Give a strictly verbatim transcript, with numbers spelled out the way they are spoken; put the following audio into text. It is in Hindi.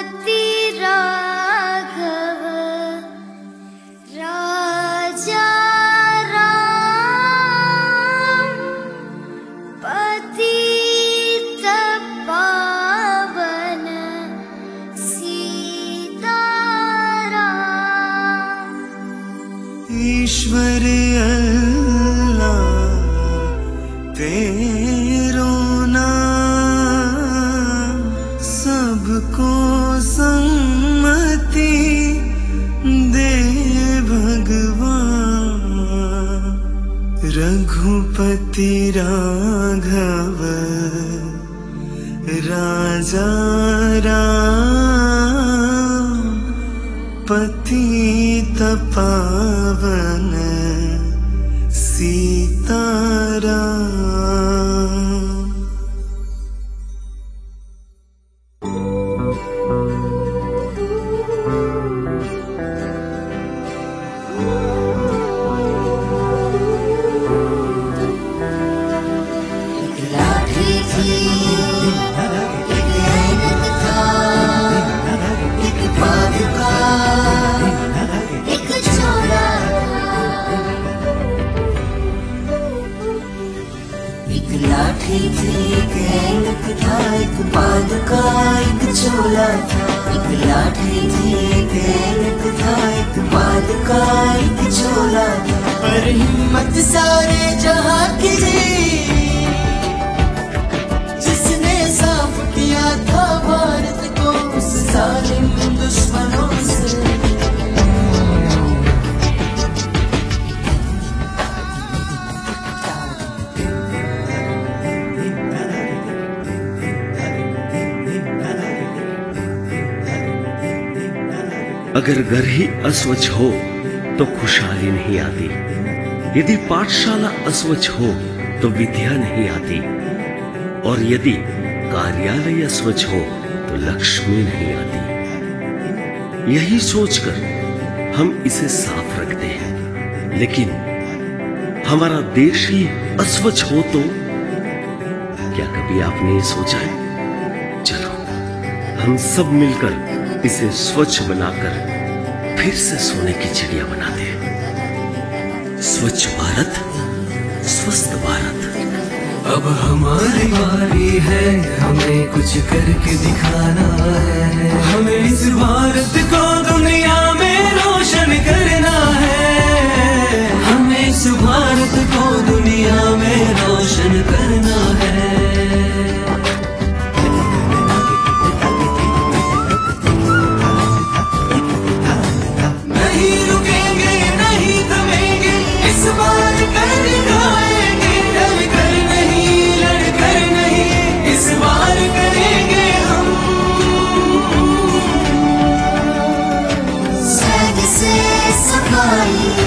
पति राघव राजा राम पतित पावन सीताराम। ईश्वर अल्लाह तेरो नाम सबको सम्मति दे भगवान। रघुपति राघव राजा राम पतित पावन सीताराम। लाठी थी, एक ऐनक था, एक पादुका, एक चोला था। एक लाठी थी, एक ऐनक था, एक पादुका, एक चोला था। पर हिम्मत सारे जहां की थी, जिसने साफ किया था भारत को उस जालिम दुश्मनों से। अगर घर ही अस्वच्छ हो तो खुशहाली नहीं आती। यदि पाठशाला अस्वच्छ हो तो विद्या नहीं आती। और यदि कार्यालय अस्वच्छ हो तो लक्ष्मी नहीं आती। यही सोचकर हम इसे साफ रखते हैं, लेकिन हमारा देश ही अस्वच्छ हो तो क्या कभी आपने ये सोचा है? चलो हम सब मिलकर इसे स्वच्छ बनाकर फिर से सोने की चिड़िया बनाते हैं। स्वच्छ भारत, स्वस्थ भारत। अब हमारी बारी है, हमें कुछ करके दिखाना है। हमें इस भारत को दुनिया में रोशन करना है। हमें इस भारत को दुनिया में रोशन करना है। सफाई